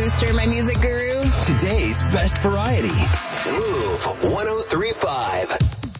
Booster, my music guru. Today's best variety. Move 103.5.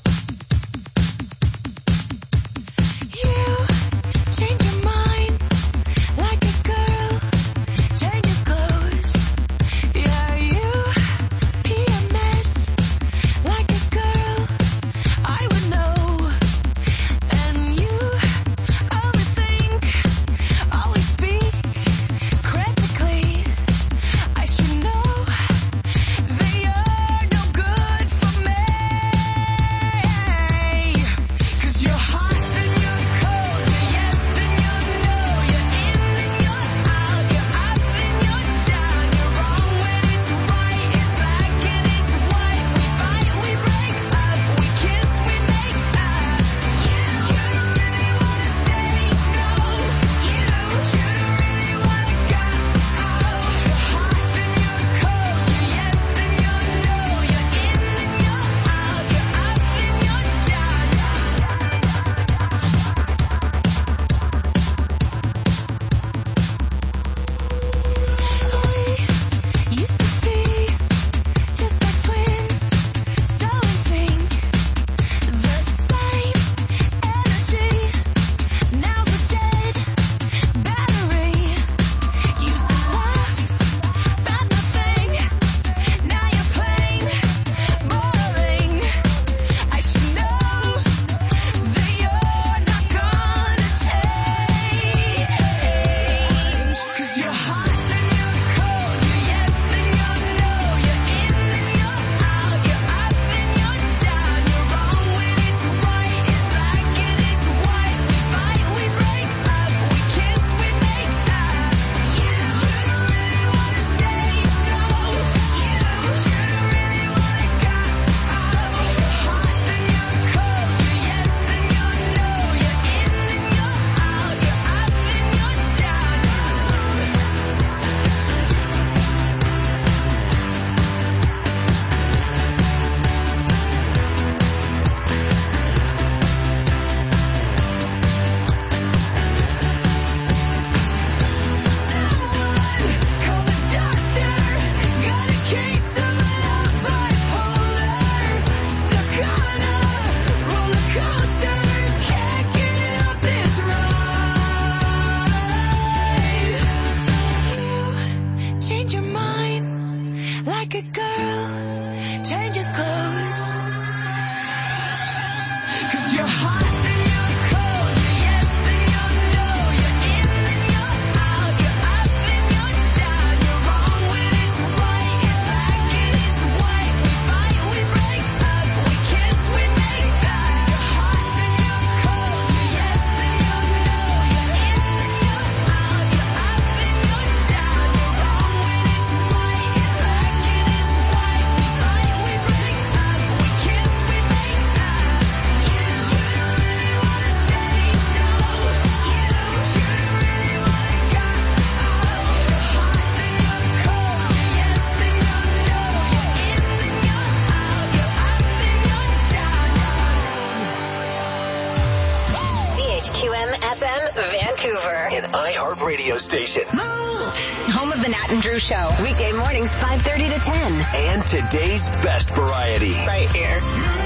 Radio station. Move! Home of the Nat and Drew Show. Weekday mornings, 5:30 to 10. And today's best variety. Right here.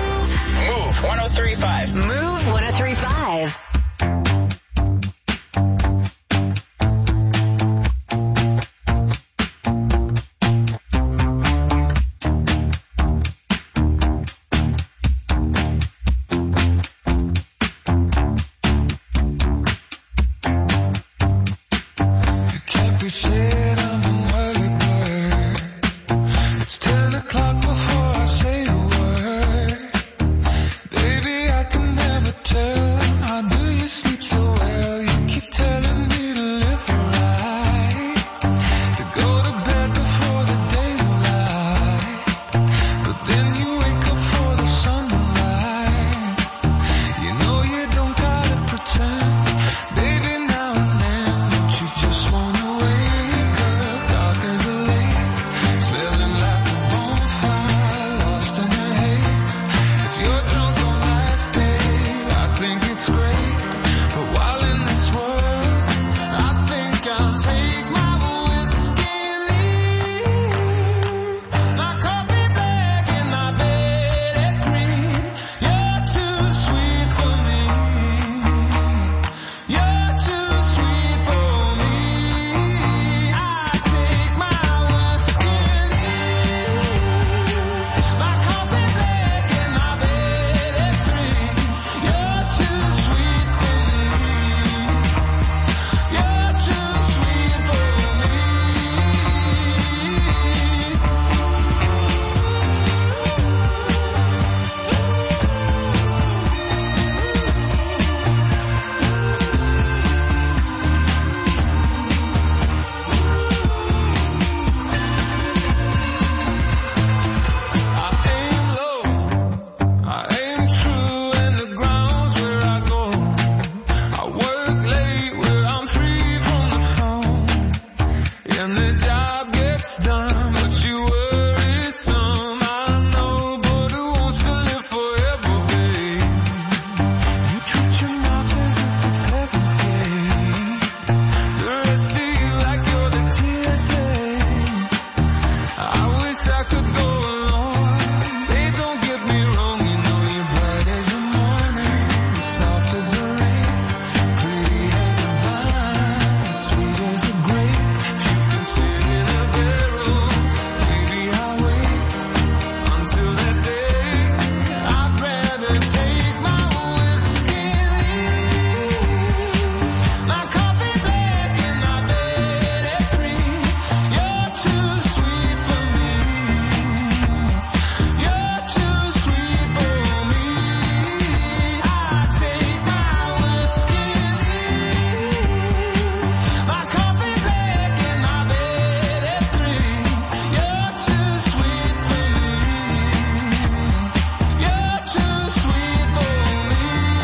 Move 103.5. Move 103.5. I can never tell. I do. done, but you worry some. I know, but who wants to live forever, babe? You treat your mouth as if it's heaven's gate. The rest of you like you're the TSA. I wish I could go along. Babe, don't get me wrong, you know you're bright as the morning, soft as the rain, pretty as a vine, sweet as a grape. If you can sit in a barrel, maybe I'll wait until that day. I'd rather take my whiskey and leave my coffee black and my bed at 3. You're too sweet for me. You're too sweet for me. I take my whiskey and leave my coffee black and my bed at 3. You're too sweet for me. You're too sweet for me.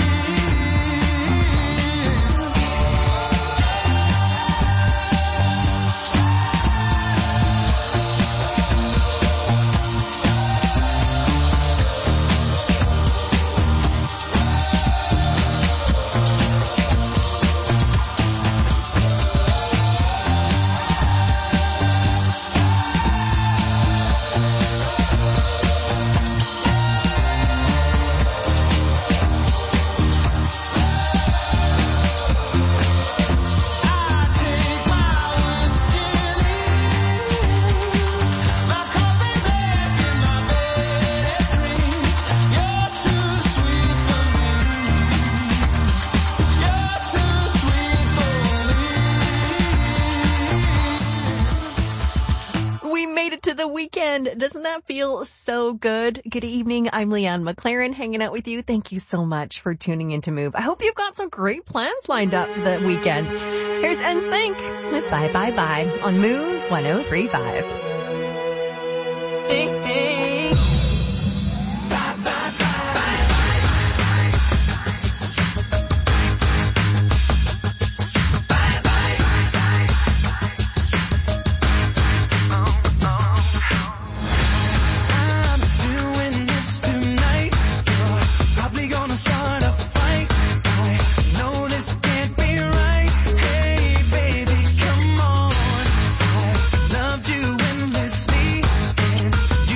We made it to the weekend. Doesn't that feel so good? Good evening. I'm Leanne McLaren hanging out with you. Thank you so much for tuning in to Move. I hope you've got some great plans lined up for the weekend. Here's NSYNC with Bye Bye Bye on Move 103.5. I'm doing this tonight. You're probably gonna start a fight. I know this can't be right. Hey, baby, come on. I loved you endlessly, and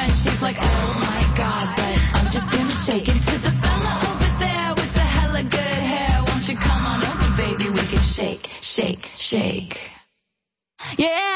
and she's like, oh my God, but I'm just gonna shake it to the fella over there with the hella good hair. Won't you come on over, baby? We can shake, shake, shake. Yeah.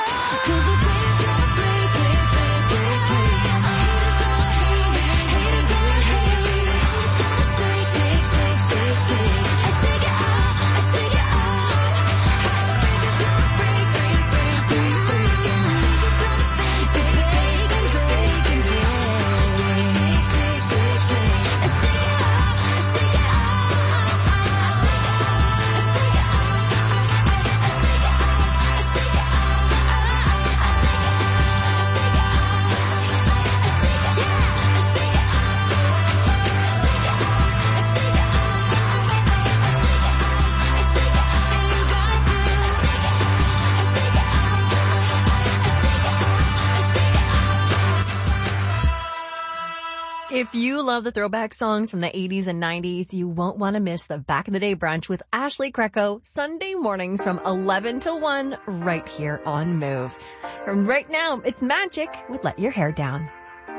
If you love the throwback songs from the 80s and 90s, you won't want to miss the Back in the Day brunch with Ashley Greco Sunday mornings from 11 to 1 right here on Move. And right now, it's Magic with Let Your Hair Down.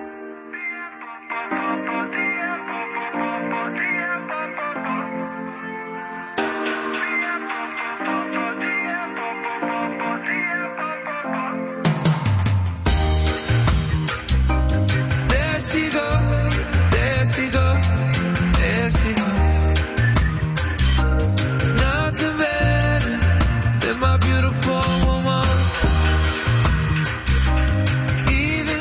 There she goes, there she goes, there she goes. There's nothing better than my beautiful woman. Even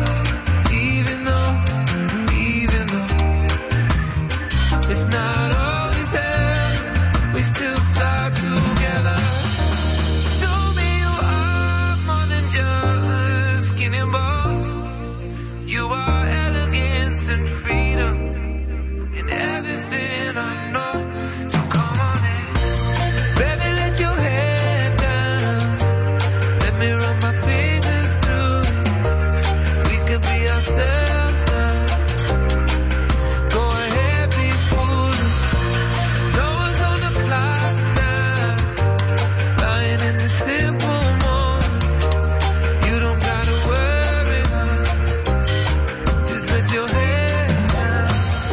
though it's not always there, we still fly together. Show me you are more than just skin and bones. You are elegance and freedom in everything I know. So come on in, baby, let your head down. Let me run my fingers through it. We could be ourselves now. Go ahead, be foolish. No one's on the clock now. Lying in the simple moment. You don't gotta worry now. Just let your head down.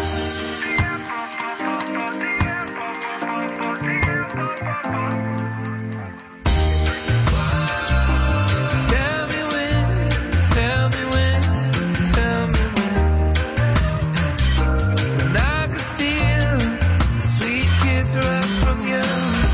Tell me when, tell me when, tell me when. When I could steal a sweet kiss right from you.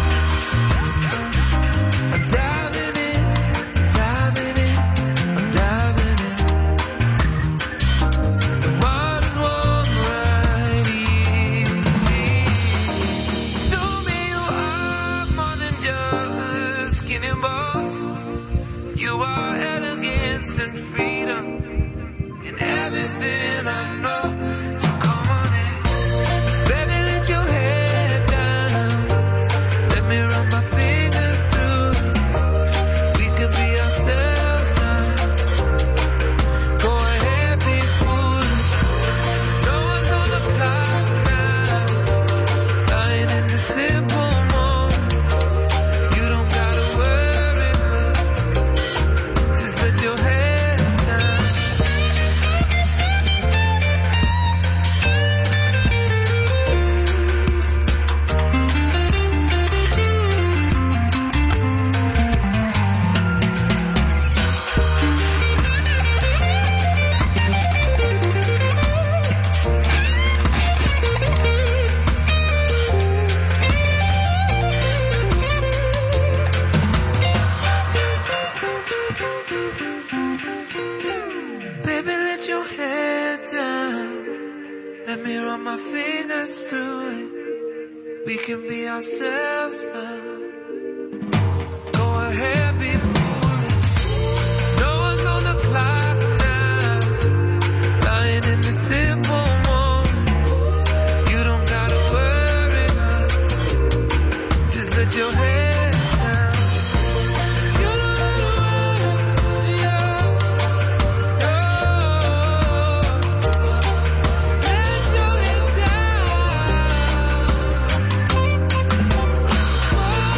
I'm diving in, diving in, I'm diving in. The water's warm right here. Show me you are more than just skin and bones. You are elegance and freedom in everything I know. So come on in, baby, let your head down. Let me run my fingers through it. We could be ourselves now. Go ahead, be foolish. No one's on the clock now. Lying in the simple moment. You don't gotta worry now. Just let your head down. Baby, let your head down. Let me run my fingers through it. We can be ourselves now. Go ahead, be foolish. No one's on the clock now. Lying in the simple moment. You don't gotta worry now. Just let your head down. You don't gotta worry, yeah. Let your head down.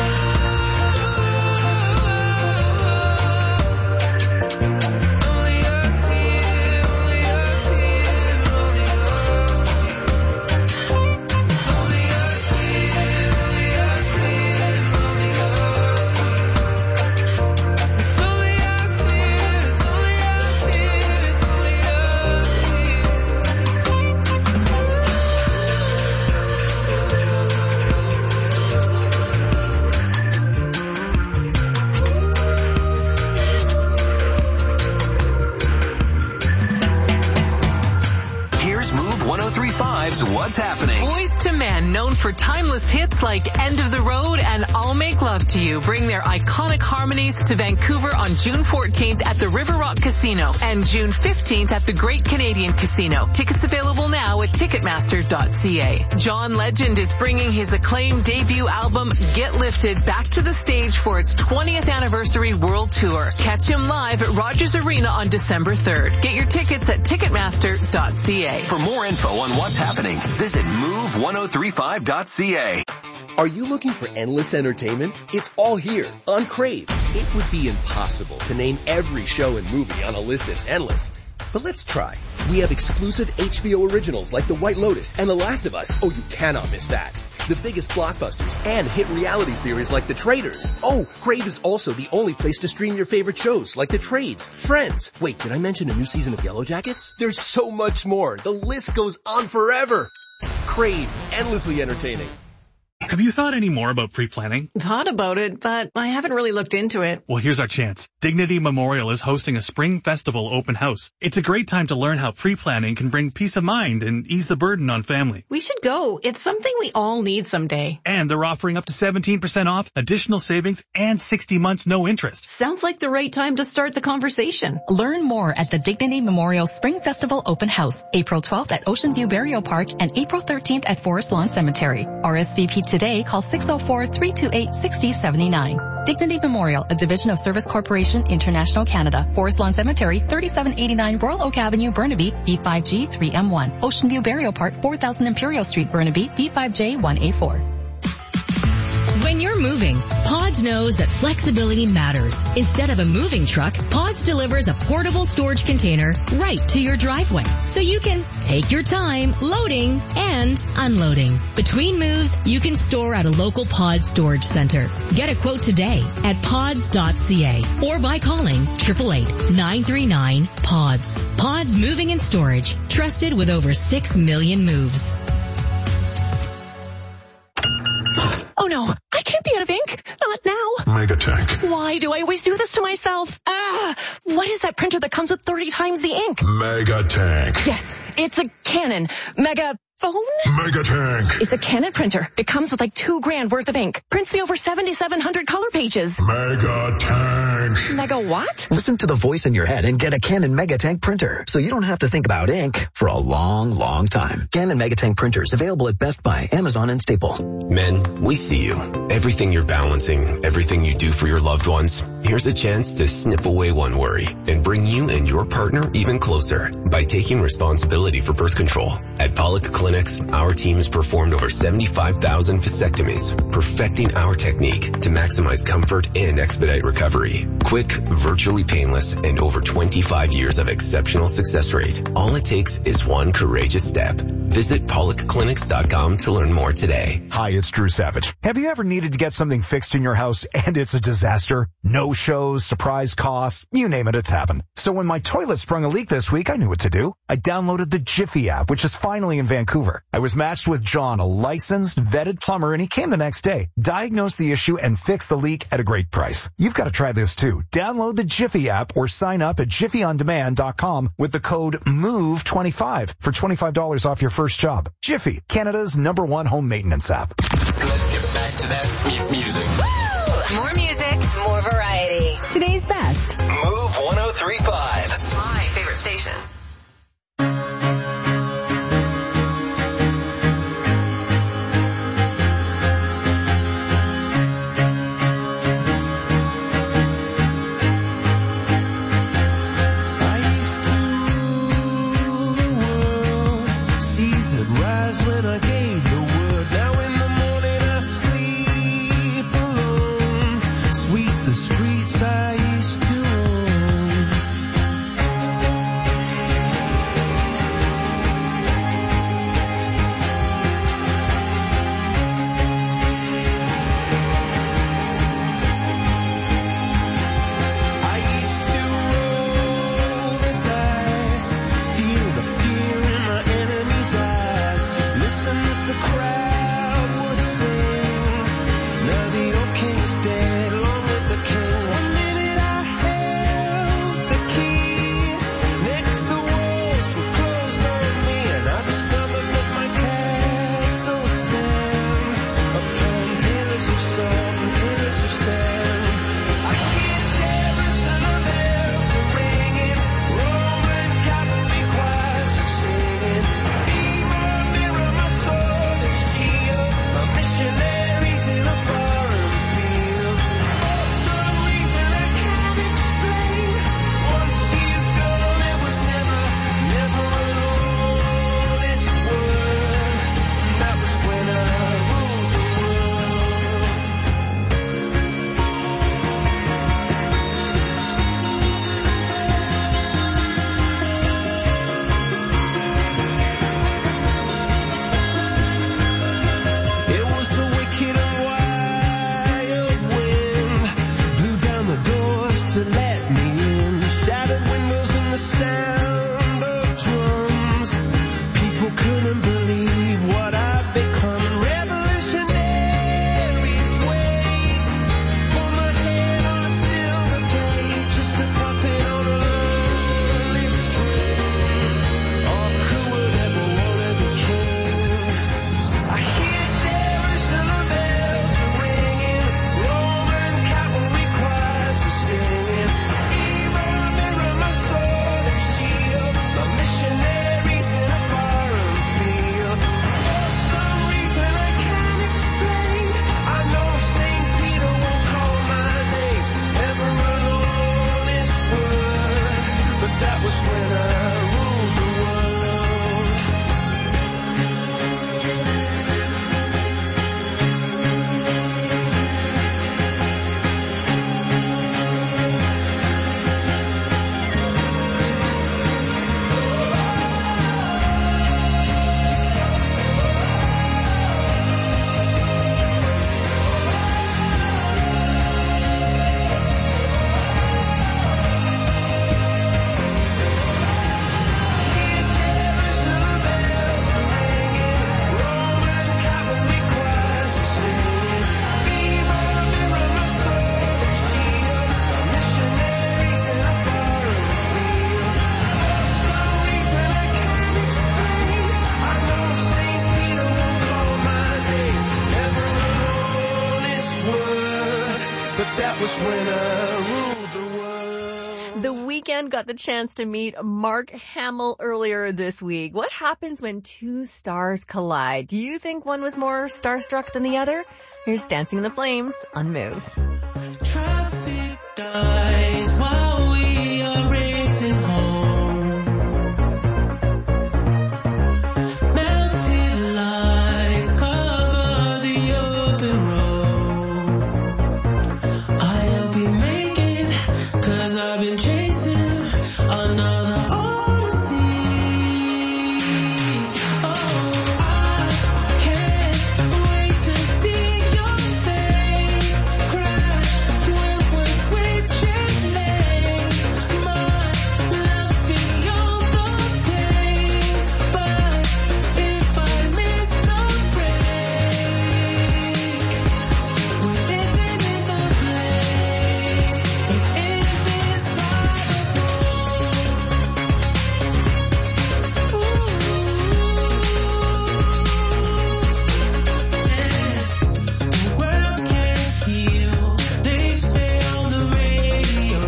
103.5's What's Happening. Boys to Men, known for timeless hits like End of the Road and I'll Make Love to You, bring their iconic harmonies to Vancouver on June 14th at the River Rock Casino and June 15th at the Great Canadian Casino. Tickets available now at Ticketmaster.ca. John Legend is bringing his acclaimed debut album, Get Lifted, back to the stage for its 20th anniversary world tour. Catch him live at Rogers Arena on December 3rd. Get your tickets at Ticketmaster.ca. For more info on what's happening, visit move1035.ca. Are you looking for endless entertainment? It's all here on Crave. It would be impossible to name every show and movie on a list that's endless. But let's try. We have exclusive HBO originals like The White Lotus and The Last of Us. Oh, you cannot miss that. The biggest blockbusters and hit reality series like The Traitors. Oh, Crave is also the only place to stream your favorite shows like The Trades, Friends. Wait, did I mention a new season of Yellow Jackets? There's so much more. The list goes on forever. Crave, endlessly entertaining. Have you thought any more about pre-planning? Thought about it, but I haven't really looked into it. Well, here's our chance. Dignity Memorial is hosting a Spring Festival open house. It's a great time to learn how pre-planning can bring peace of mind and ease the burden on family. We should go. It's something we all need someday. And they're offering up to 17% off, additional savings, and 60 months no interest. Sounds like the right time to start the conversation. Learn more at the Dignity Memorial Spring Festival open house, April 12th at Ocean View Burial Park and April 13th at Forest Lawn Cemetery. RSVP today. Call 604-328-6079. Dignity Memorial, a division of Service Corporation International Canada. Forest Lawn Cemetery, 3789 Royal Oak Avenue, Burnaby, D5G 3M1. Ocean View Burial Park, 4000 Imperial Street, Burnaby, D5J 1A4. When you're moving, Pods knows that flexibility matters. Instead of a moving truck, Pods delivers a portable storage container right to your driveway, so you can take your time loading and unloading. Between moves, you can store at a local Pods storage center. Get a quote today at pods.ca or by calling 888-939-PODS. Pods Moving and Storage, trusted with over 6 million moves. Oh no, I can't be out of ink. Not now. Megatank. Why do I always do this to myself? What is that printer that comes with 30 times the ink? Megatank. Yes, it's a Canon Megaphone? Megatank. It's a Canon printer. It comes with like $2,000 worth of ink. Prints me over 7,700 color pages. Megatank. Mega what? Listen to the voice in your head and get a Canon Megatank printer, so you don't have to think about ink for a long, long time. Canon Megatank printers available at Best Buy, Amazon, and Staples. Men, we see you. Everything you're balancing, everything you do for your loved ones. Here's a chance to snip away one worry and bring you and your partner even closer by taking responsibility for birth control. At Pollock Clinics, our team has performed over 75,000 vasectomies, perfecting our technique to maximize comfort and expedite recovery. Quick, virtually painless, and over 25 years of exceptional success rate. All it takes is one courageous step. Visit PollockClinics.com to learn more today. Hi, it's Drew Savage. Have you ever needed to get something fixed in your house and it's a disaster? No shows, surprise costs, you name it, it's happened. So when my toilet sprung a leak this week, I knew what to do. I downloaded the Jiffy app, which is finally in Vancouver. I was matched with John, a licensed, vetted plumber, and he came the next day, diagnosed the issue, and fixed the leak at a great price. You've got to try this too. Download the Jiffy app or sign up at jiffyondemand.com with the code MOVE25 for $25 off your first job. Jiffy, Canada's #1 home maintenance app. Let's get back to that music. Woo! More music, more variety. Today's best. Move 103.5. My favorite station. Rise when I gave the word. Now in the morning I sleep alone. Sweep the streets I used to the crowd would sing. Now the old king is dead, along with the king. 1 minute I held the key. Next the walls were closed on me, and I discovered drums. People couldn't believe what I'd become. Revolutionaries wait for my head on a silver plate, just a puppet on a lonely string. Oh, who would ever wanna be king? I hear Jerusalem bells ringing, Roman cavalry choirs are singing. Mirror, my sword and shield, my missionaries in a foreign field. For some reason I can't explain, I know St. Peter won't call my name ever alone this word, but that was when I ruled the world. The Weeknd got the chance to meet Mark Hamill earlier this week. What happens when two stars collide? Do you think one was more starstruck than the other? Here's Dancing in the Flames on Move. Traffic dies while we are racing home. Mounted lights cover the open road. I'll be making, 'cause I've been chasing another odyssey. Oh, I can't wait to see your face crash when we're switching lanes. My love's beyond the pain, but if I miss the break, we're dancing in the flames. It's indescribable. The world can't heal, they say on the radio.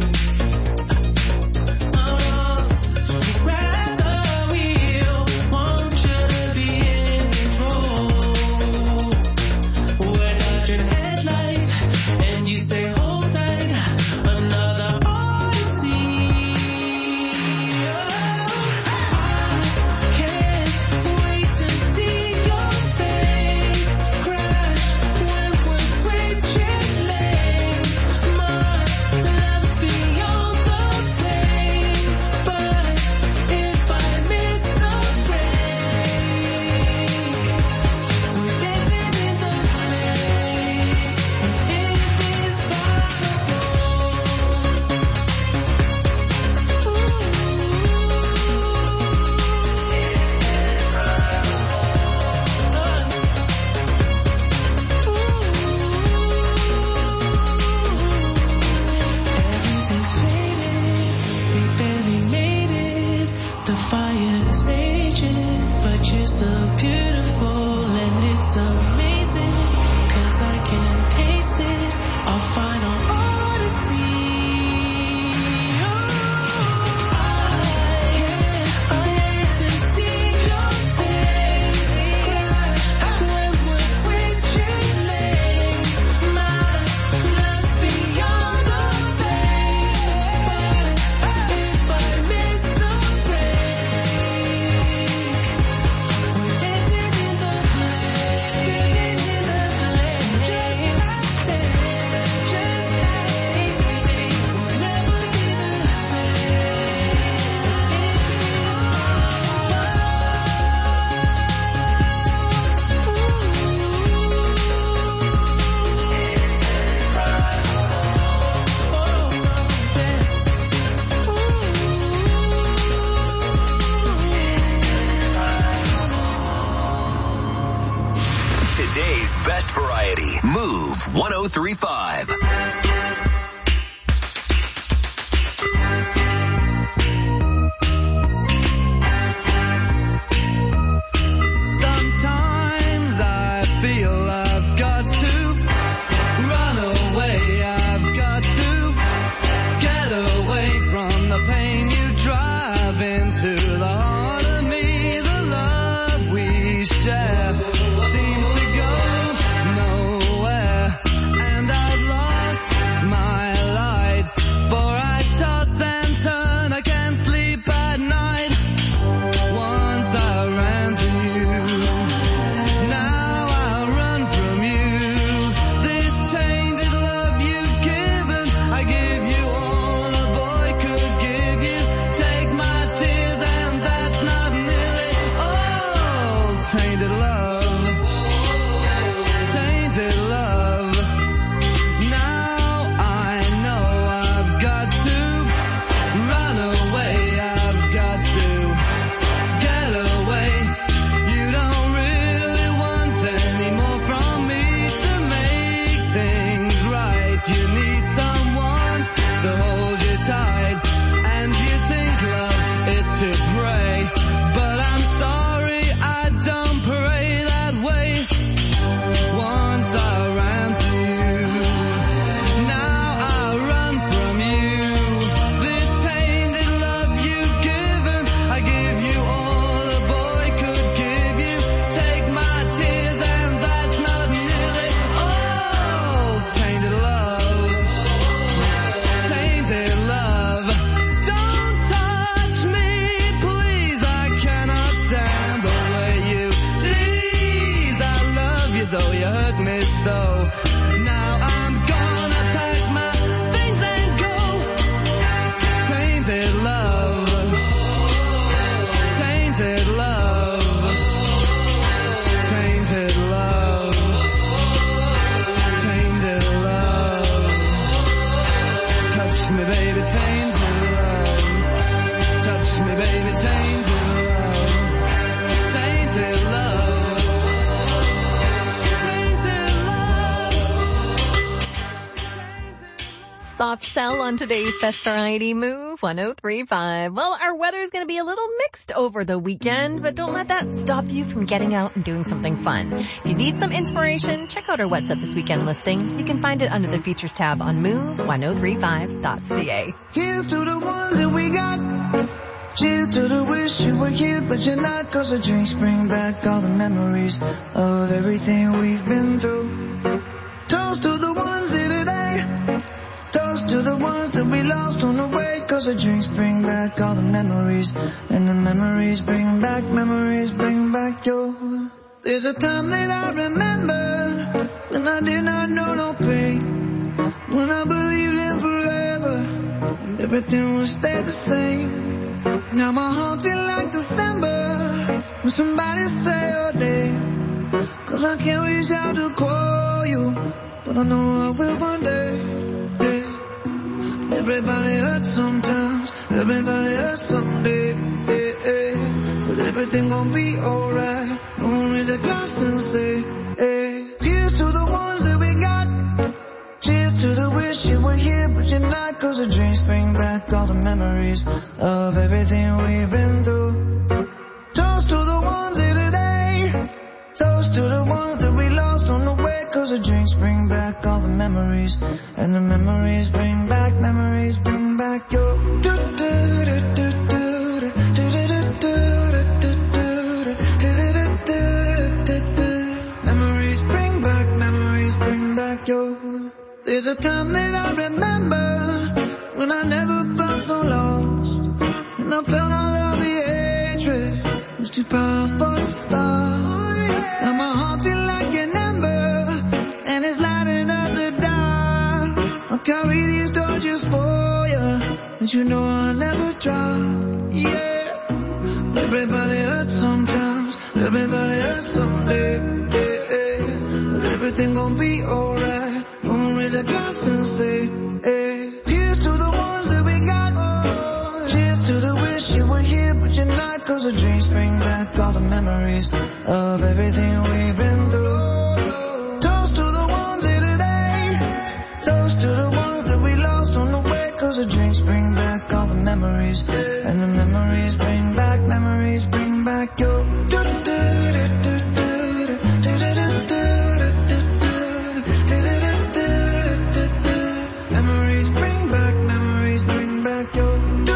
So grab the wheel, want you to be in control. We're dodging headlights, and you say hold tight, another odyssey. I can't wait to see your face crash when we're switching lanes. My love's beyond the pain, but if I miss the break, we're dancing in the flames. It's everything's faded, we barely made it. The fire's raging, but you're still beautiful, and it's amazing, 'cause I can taste it, our final odyssey. I can't wait to see your face crash when we're switching lanes. My love's beyond the pain, but if I miss the break, we're dancing in the flames, just Move 103.5. Soft Cell on today's Best Variety Move 103.5. Well, our weather is going to be a little mixed over the weekend, but don't let that stop you from getting out and doing something fun. If you need some inspiration, check out our What's Up This Weekend listing. You can find it under the Features tab on move1035.ca. Here's to the ones that we got. Cheers to the wish you were here, but you're not. 'Cause the drinks bring back all the memories of everything we've been through. Toast to the ones here today. Toast to the ones that we lost on the way. 'Cause the drinks bring back all the memories, and the memories bring back your. There's a time that I remember when I did not know no pain, when I believed in forever and everything would stay the same. Now my heart feel like December when somebody say your name. 'Cause I can't reach out to call you, but I know I will one day. Hey. Everybody hurts sometimes, everybody hurts someday. Hey, hey. But everything gon' be alright. Gonna raise a glass and say, hey. Here's to the ones that we got. Cheers to the wish you were here, but you're not. 'Cause the drinks bring back all the memories of everything we've been through. Toast to the ones here today. Toast to the ones that we lost on the way. 'Cause the drinks bring back all the memories, and the memories bring back your. Memories bring back your. There's a time that I remember when I never felt so lost, and I felt all of the hatred was too powerful to stop. Now my heart feel like an ember, and it's lighting up the dark. I'll carry these torches for you, and you know I'll never drop. Yeah, everybody hurts sometimes, everybody hurts someday. Yeah, yeah. But everything gon' be alright. Gonna raise a glass and say, hey. Here's to the ones that we got. Cheers to the wish you were here, but you're not. 'Cause the drinks bring back all the memories of everything we've been through. Toast to the ones here today. bring back all the memories. And the memories bring back your. Memories bring back your.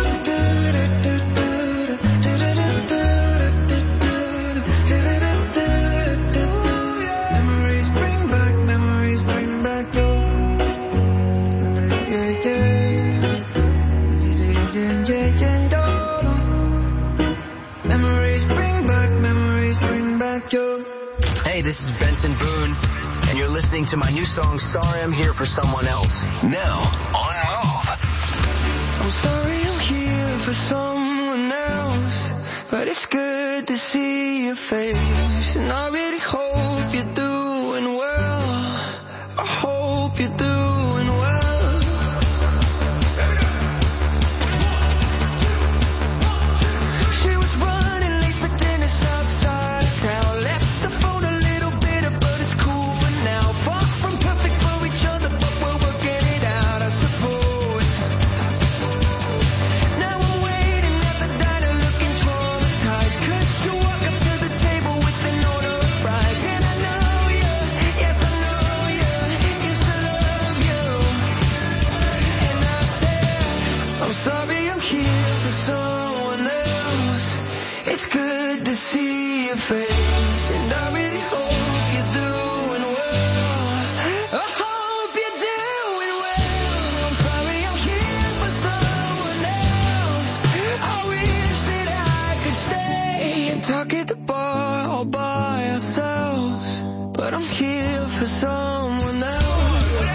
Memories bring back your. Memories bring back your. Hey, this is Benson Boone, and you're listening to my new song, Sorry I'm Here for Someone Else. Now, on Move. I'm sorry I'm here for someone else, but it's good to see your face. And I really hope you're doing well. I hope you're doing well. She was running late for dinner outside of town. Left the phone a little bitter, but it's cool for now. Far from perfect for each other, but we're working it out, I suppose. Now I'm waiting at the diner looking traumatized, 'cause you walk up to the table with an order of fries. And I know you, yes I know you, used to love you. And I said, I'm sorry I'm here for someone else. It's good to see your face, and I really hope you're doing well. I hope you're doing well. I'm sorry I'm here for someone else. I wish that I could stay and talk at the bar all by ourselves, but I'm here for someone else.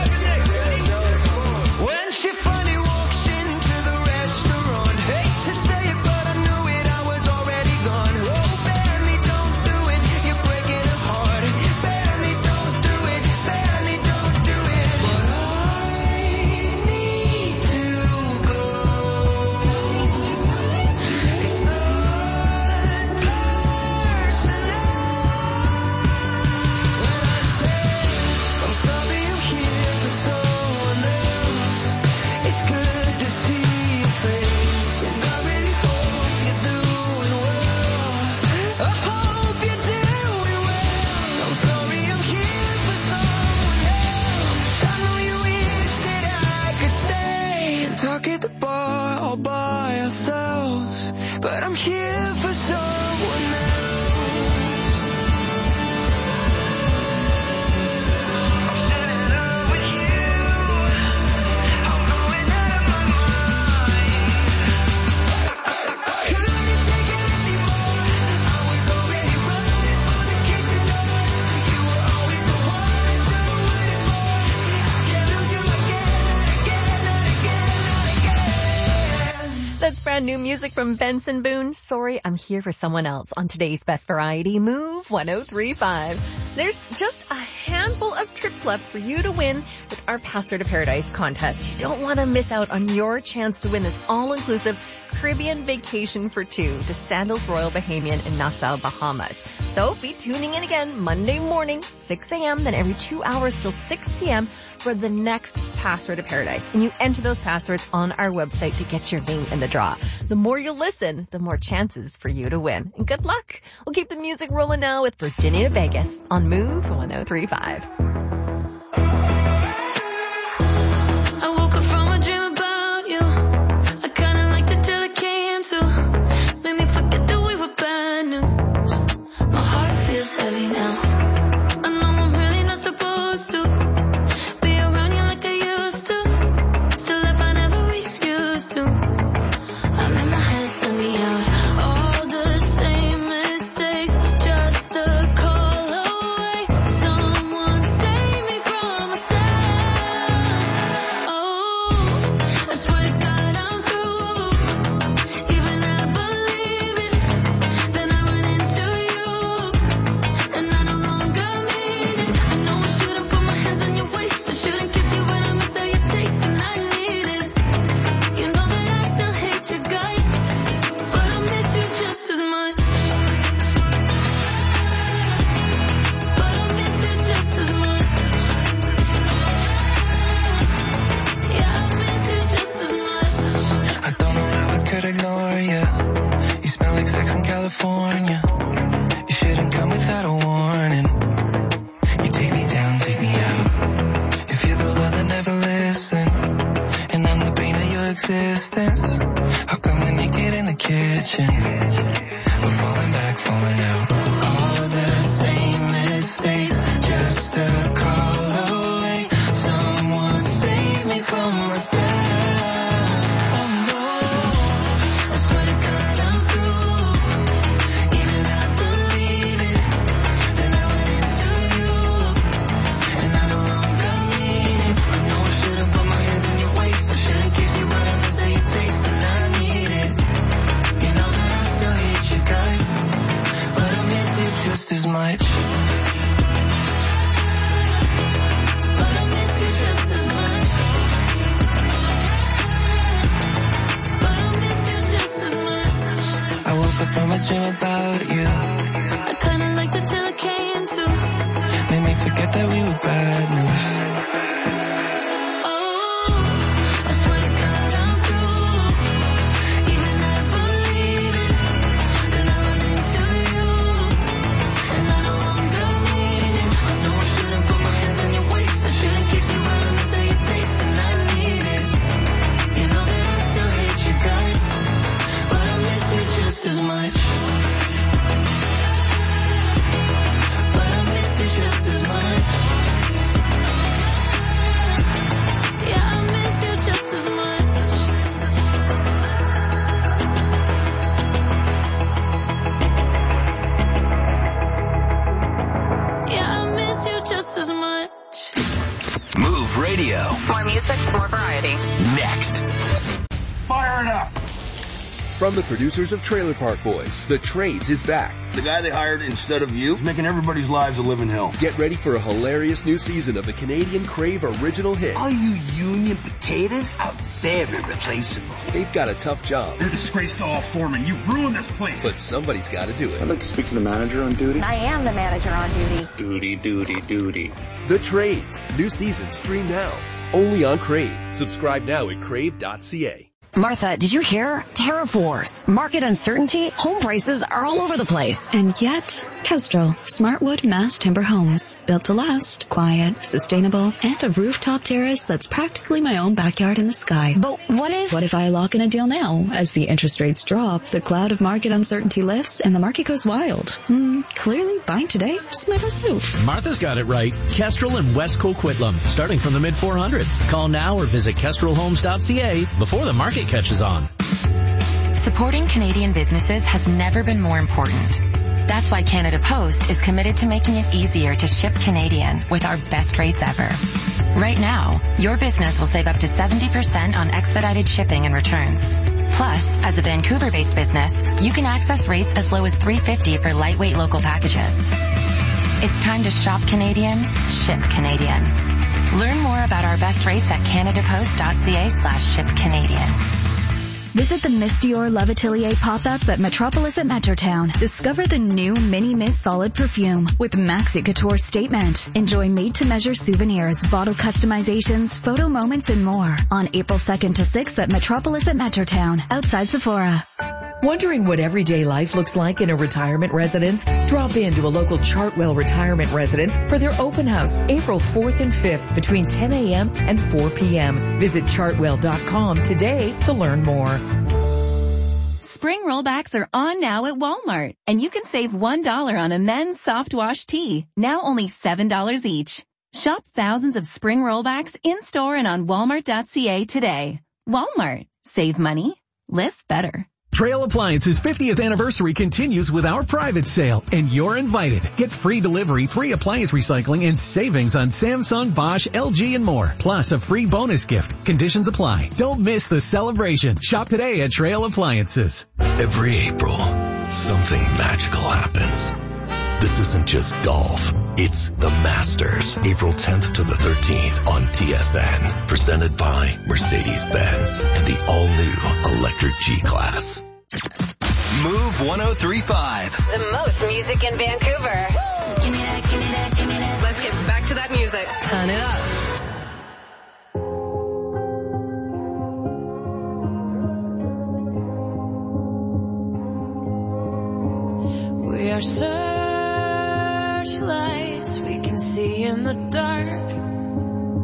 When she finally walks into the restaurant, hate to say it, but I knew it, I was already gone. Oh, barely don't do it, you're breaking her heart. Barely don't do it, barely don't do it. But I need to go. It's not personal. When I say I'm sorry I'm here for someone else, it's good to see your face, and I really hope you're doing well. I hope you're doing well. I'm sorry I'm here for someone else. I know you wish that I could stay and talk at the bar all by ourselves, but I'm here for someone else. I'm still in love with you. I'm going out of my mind. Couldn't take it anymore. I was already running for the kitchen doors. You were always the one I should have waited for. I can't lose you again and again. That's brand new music from Benson Boone. Sorry, I'm here for someone else on today's Best Variety Move 103.5. There's just a handful of trips left for you to win with our Pastor to Paradise contest. You don't want to miss out on your chance to win this all-inclusive Caribbean vacation for two to Sandals Royal Bahamian in Nassau, Bahamas. So be tuning in again Monday morning, 6 a.m., then every 2 hours till 6 p.m. for the next Password to Paradise. And you enter those passwords on our website to get your name in the draw. The more you listen, the more chances for you to win. And good luck. We'll keep the music rolling now with Virginia to Vegas on Move 103.5. I woke up from a dream about you. I kinda liked it till it came to. Made me forget that we were bad news. My heart feels heavy now. I know I'm really not supposed to be around you like I used to. Still I find every excuse to. I'm in my head, let me out. All the same mistakes, just a call away. Someone say We're falling back, falling out. All the same mistakes, just a call away. Someone save me from myself. Oh no, I swear to God I'm through. Even I believe it. Then I went into you, and I no longer mean it. I know I shouldn't put my hands in your waist. I shouldn't kiss you, but I'm into your taste, and I need it. You know that I still hate your guts, but I miss you just as much. But I miss you just as much. But I miss you just as much. I woke up from a dream about you. I kinda liked it till it came to. Made me forget that we were bad news. Oh, I swear to God I'm through. Even I believe it. Then I run into you, and I no longer mean it. I know I shouldn't put my hands in your waist. I shouldn't kiss you, but I'm into your taste, and I need it. You know that I still hate your guts, but I miss you just as much. But I miss you just as much. Yeah, I miss you just as much. Yeah, I miss you just as much. Move Radio. More music, more variety. Next. Fire it up! From the producers of Trailer Park Boys, The Trades is back. The guy they hired instead of you is making everybody's lives a living hell. Get ready for a hilarious new season of the Canadian Crave original hit. All you union potatoes are very replaceable. They've got a tough job, You're a disgrace to all foremen. You ruined this place. but somebody's got to do I'd it. like to speak to the manager on duty. I am the manager on duty. Duty. The Trades, new season stream now. Only on Crave. Subscribe now at crave.ca. Martha, did you hear? Tariff wars, market uncertainty, home prices are all over the place. And yet, Kestrel, Smartwood Mass Timber Homes, built to last, quiet, sustainable, and a rooftop terrace that's practically my own backyard in the sky. But what if I lock in a deal now? As the interest rates drop, the cloud of market uncertainty lifts, and the market goes wild. Clearly, buying today is my best move. Martha's got it right. Kestrel and West Coquitlam, starting from the mid-400s. Call now or visit kestrelhomes.ca before the market catches on. Supporting Canadian businesses has never been more important. That's why Canada Post is committed to making it easier to ship Canadian with our best rates ever. Right now, your business will save up to 70% on expedited shipping and returns. Plus, as a Vancouver-based business, you can access rates as low as $3.50 for lightweight local packages. It's time to shop Canadian, ship Canadian. Learn more about our best rates at canadapost.ca/shipcanadian. Visit the Miss Dior Love Atelier pop-up at Metropolis at Metrotown. Discover the new Mini Miss Solid Perfume with Maxi Couture Statement. Enjoy made-to-measure souvenirs, bottle customizations, photo moments, and more on April 2nd to 6th at Metropolis at Metrotown, outside Sephora. Wondering what everyday life looks like in a retirement residence? Drop into a local Chartwell retirement residence for their open house April 4th and 5th between 10 a.m. and 4 p.m. Visit chartwell.com today to learn more. Spring rollbacks are on now at Walmart, and you can save $1 on a men's soft wash tee, now only $7 each. Shop thousands of spring rollbacks in-store and on walmart.ca today. Walmart. Save money. Live better. Trail Appliances 50th anniversary continues with our private sale, and you're invited. Get free delivery, free appliance recycling, and savings on Samsung, Bosch, LG, and more. Plus a free bonus gift. Conditions apply. Don't miss the celebration. Shop today at Trail Appliances. Every April, something magical happens. This isn't just golf. It's the Masters, April 10th to the 13th on TSN. Presented by Mercedes-Benz and the all-new electric G-Class. Move 1035. The most music in Vancouver. Give me that, give me that, give me that. Let's get back to that music. Turn it up. We are searchlights we can see in the dark.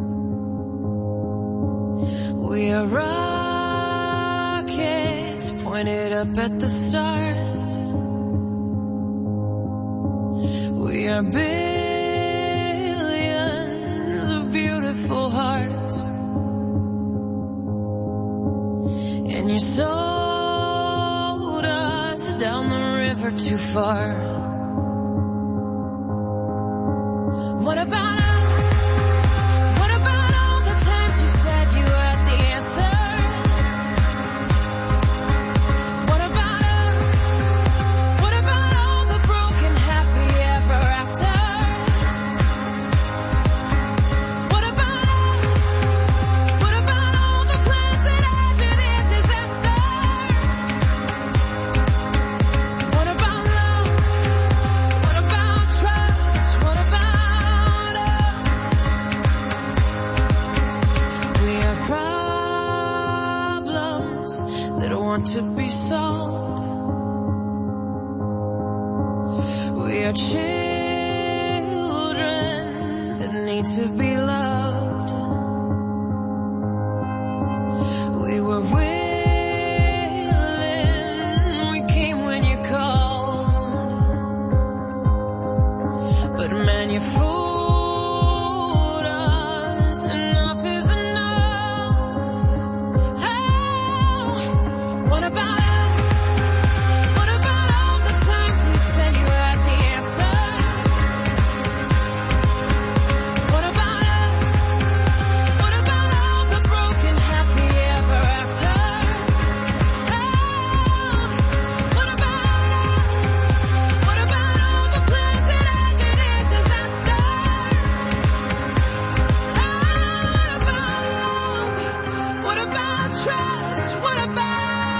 We are rockets pointed up at the stars. We are billions of beautiful hearts, and you sold us down the river too far. What about us? What about all the times you said you had the answer? What about us? What about all the broken happy ever after? What about us? What about all the plans that ended in disaster? What about love? What about trust? What about us? We are problems that want to be solved. We are children that need to be loved. We were willing, we came when you called. But man, you fooled us. Enough is enough. Oh, what about us? What about all the times you said you had the answer? What about us? What about all the broken happy ever after? Oh, what about us? What about all the plans that ended in disaster? Oh, what about love? What about trust? What about us?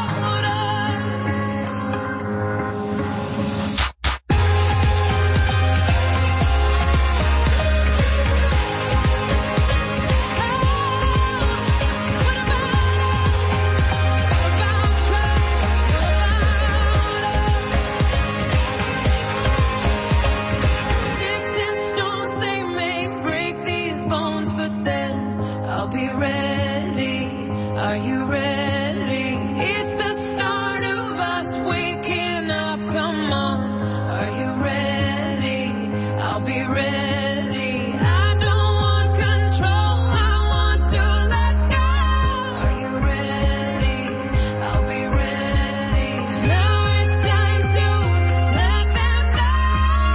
Sticks and stones, they may break these bones, but then I'll be ready. Are you ready? It's the start of us waking up. Come on. Are you ready? I'll be ready. I don't want control. I want to let go. Are you ready? I'll be ready. Now it's time to let them know.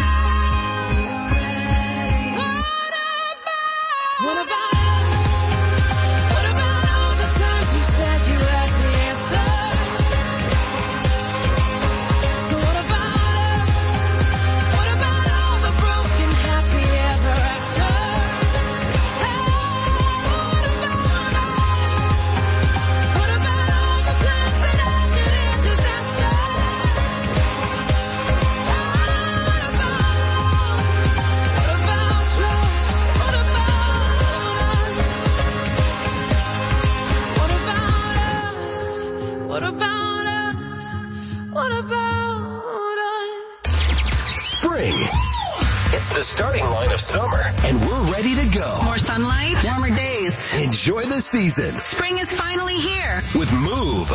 What about us? What about all the times you said you had the answer? So what about us? What about all the broken happy ever after? Hey, what about us? What about all the plans that ended in disaster? What about love? What about trust? What about us? What about us? What about us? What about us? Spring. It's the starting line of summer, and we're ready to go. More sunlight, warmer days. Enjoy the season Spring is finally here. with Move.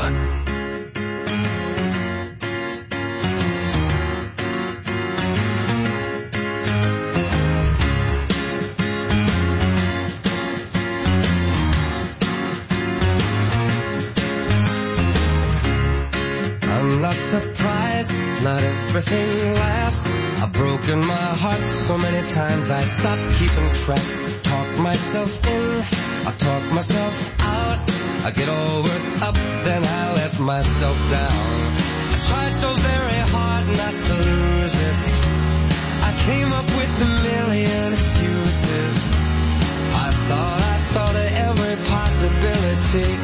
I'm not surprised, not everything lasts. I've broken my heart so many times I stopped keeping track. Talk myself in, I talk myself out. I get all worked up, then I let myself down. I tried so very hard not to lose it. I came up with a million excuses. I thought of every possibility.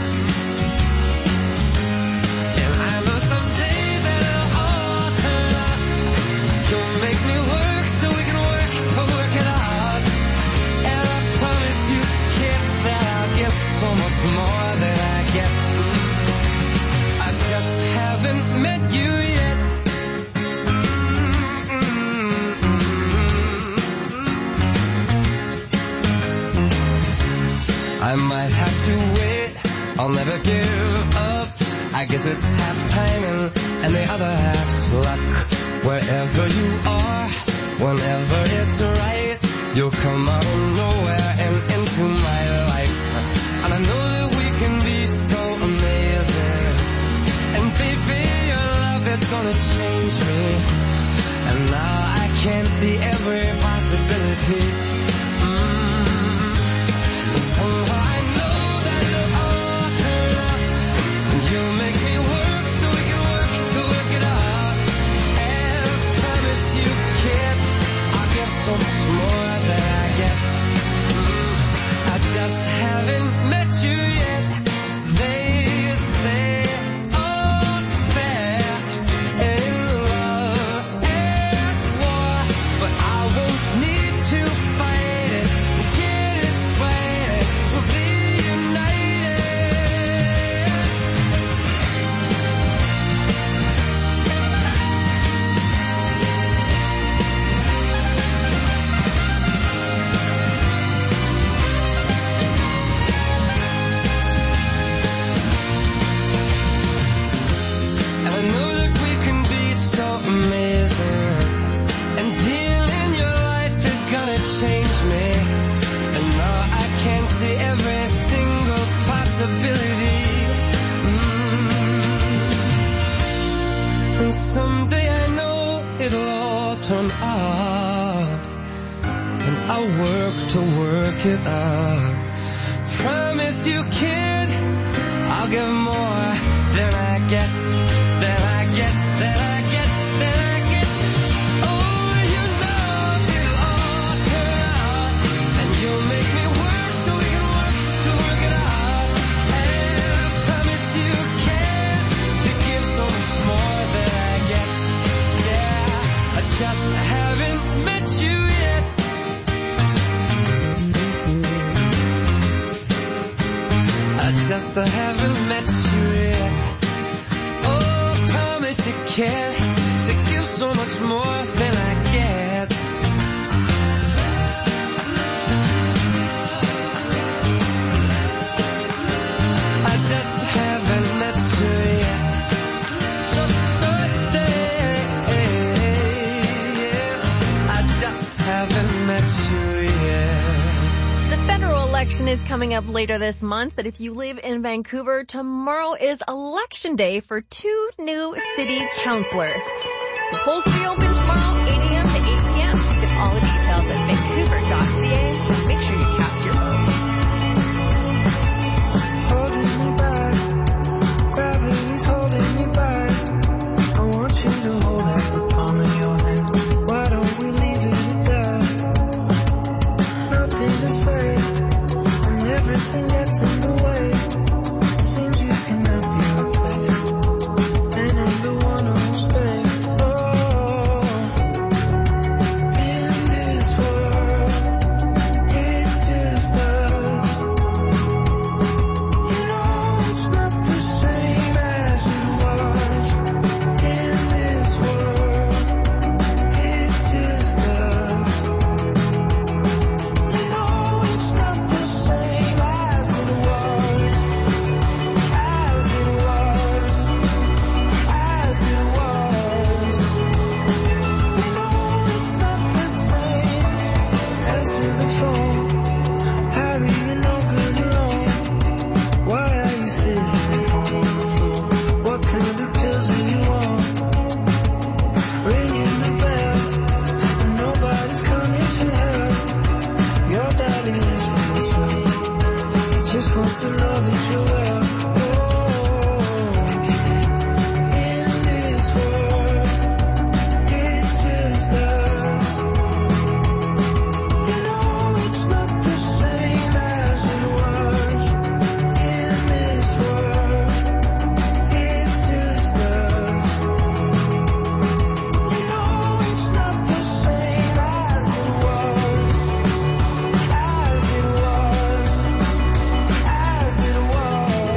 And I know someday that it'll all turn out. You'll make me work so we can work to work it out. And I promise you, kid, that I'll give so much more than I get. I just haven't met you yet. I might have to wait, I'll never give up. I guess it's half timing and the other half's luck. Wherever you are, whenever it's right, you'll come out of nowhere and into my life. And I know that we can be so amazing. And baby, your love is gonna change me. And now I can see every possibility. Somehow I know that it'll all turn out. And you'll make me work so we can work to work it out. And I promise you, kid, I'll give so much more than I get. I just haven't met you yet. They say all's fair in love and war, but I won't need to fight it. Get it right, we'll be united. And I know that we can be so amazing. And being in your life is gonna change me. And now I can see every single possibility. And someday I know it'll all turn out. And I'll work to work it out. Promise you, kid, I'll give more than I get, than I get, than I get, than I get. Oh, you know it'll all turn out. And you'll make me work so we can work to work it out. And I promise you, kid, to give so much more than I get. Yeah, I just haven't met you yet. I just haven't met you yet. Oh, I promise you, kid, to give so much more than I get. I just haven't met you yet. Just birthday, yeah. I just haven't met you yet. The federal election is coming up later this month, but if you live in Vancouver, tomorrow is election day for 2 new city councillors. The polls will be open tomorrow, 8 a.m. to 8 p.m. Get all the details at vancouver.ca. Make sure you cast your vote. Holding me back, gravity's holding me back. I want you to hold out the palm of your hand. Why don't we leave it at that? Nothing to say, and everything gets in the way. Seems you cannot be replaced, and I'm the one who'll stay. Oh, in this world, it's just us. You know it's not the same as it was. In this world, it's just us. You know it's not the same as it was. As it was. As it was. You know it's not the same. Answer the phone. Harry, you're no good alone. Why are you sitting at home on the floor? What kind of pills are you on? Ringing the bell, and nobody's coming to help. Your daddy lives by himself. He just wants to know that you're well. Oh, in this world, it's just us. You know it's not the same as it was. In this world, it's just us. You know it's not the same as it was. As it was. As it was.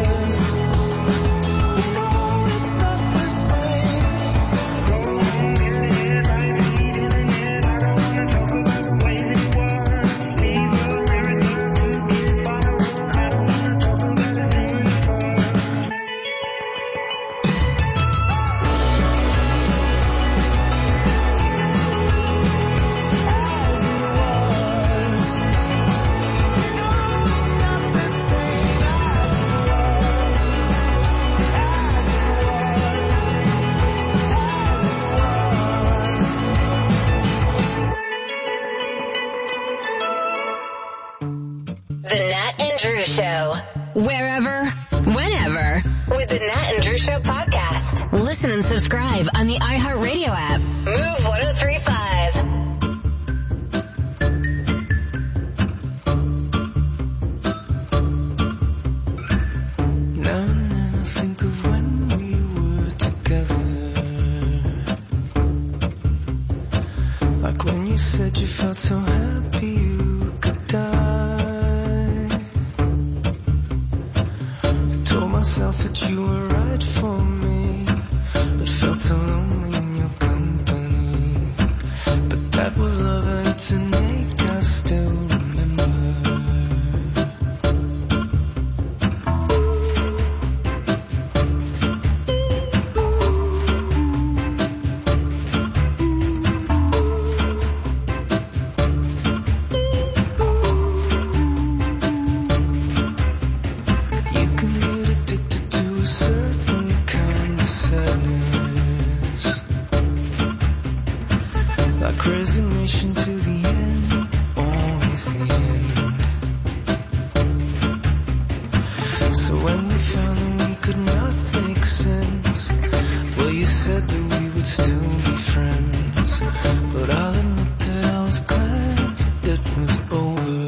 Show. Wherever, whenever, with the Nat and Drew Show podcast. Listen and subscribe on the iHeartRadio app. Move 1035. Now and then I think of when we were together. Like when you said you felt so happy you could die. I told myself that you were right for me, but felt so lonely in your company. But that was love and to make us still remember. Resignation to the end, always the end. So when we found that we could not make sense, well, you said that we would still be friends. But I'll admit that I was glad it was over.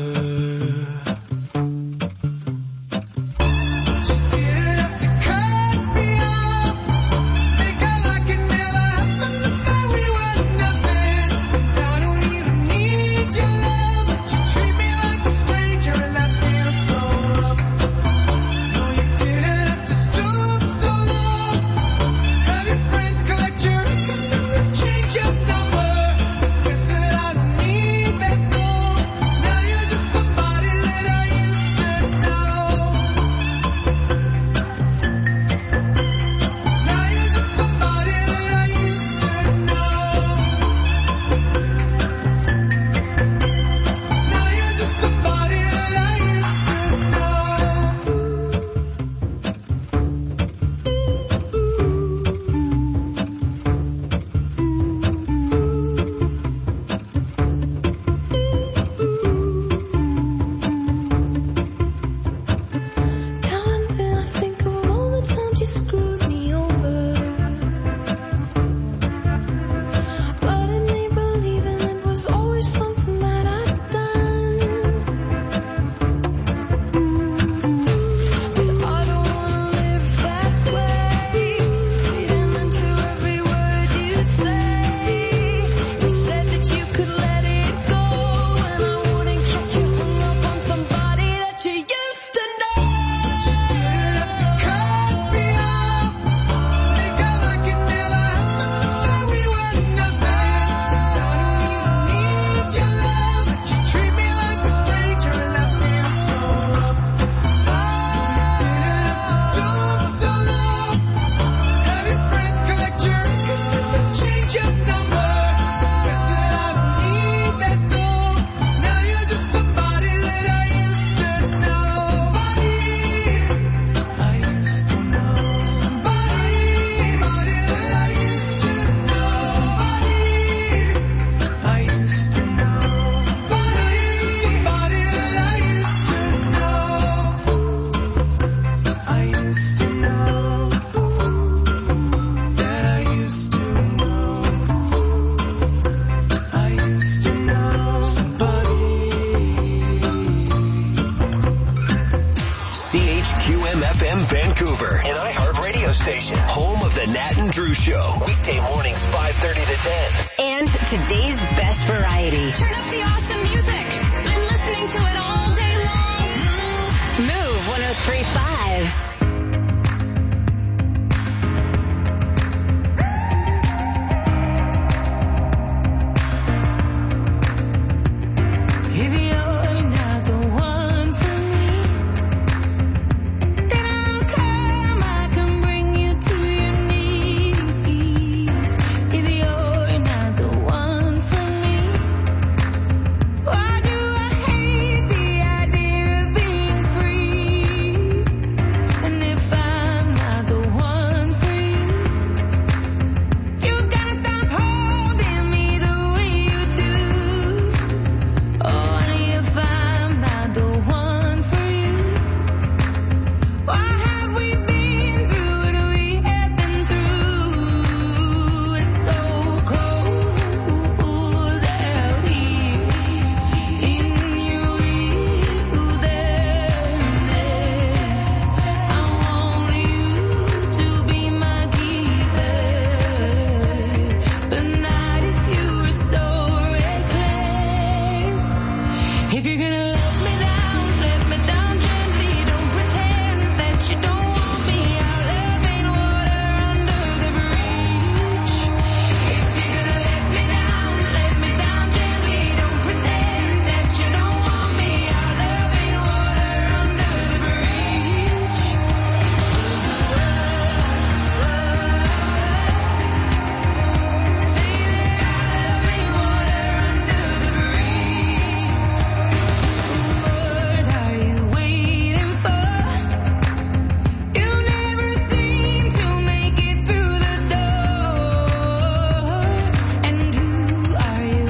Vancouver, an iHeartRadio station, home of the Nat and Drew Show. Weekday mornings 5:30 to 10. And today's best variety. Turn up the awesome.